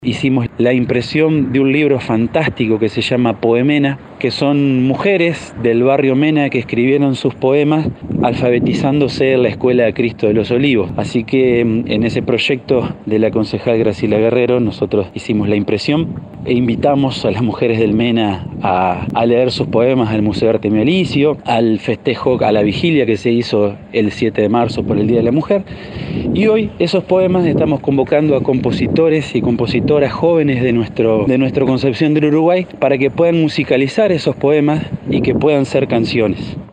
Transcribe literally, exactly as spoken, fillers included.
Hicimos la impresión de un libro fantástico que se llama Poemena, que son mujeres del barrio Mena que escribieron sus poemas alfabetizándose en la Escuela de Cristo de los Olivos. Así que en ese proyecto de la concejal Graciela Guerrero nosotros hicimos la impresión e invitamos a las mujeres del Mena a, a leer sus poemas al Museo de Arte Alicio, al festejo, a la vigilia que se hizo el siete de marzo por el Día de la Mujer. Y hoy esos poemas estamos convocando a compositores y compositoras jóvenes de nuestro, de nuestro Concepción del Uruguay para que puedan musicalizar esos poemas y que puedan ser canciones.